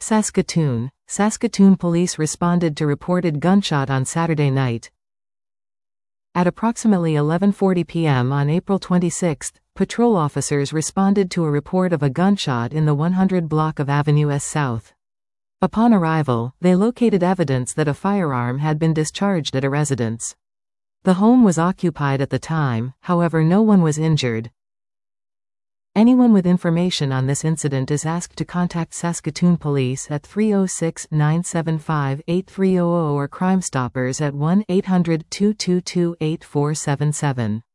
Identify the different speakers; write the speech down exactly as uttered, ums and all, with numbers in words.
Speaker 1: Saskatoon. Saskatoon police responded to reported gunshot on Saturday night. At approximately eleven forty p m on April twenty-sixth, patrol officers responded to a report of a gunshot in the one hundred block of Avenue S South. Upon arrival, they located evidence that a firearm had been discharged at a residence. The home was occupied at the time, however no one was injured. Anyone with information on this incident is asked to contact Saskatoon Police at three oh six, nine seven five, eight three zero zero or Crime Stoppers at one eight hundred, two two two, eight four seven seven.